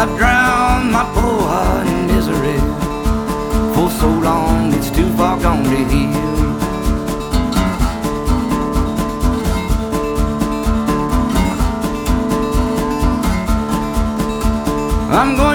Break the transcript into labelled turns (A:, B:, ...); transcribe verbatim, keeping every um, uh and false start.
A: I've drowned my poor heart in misery for so long, it's too far gone to heal. I'm going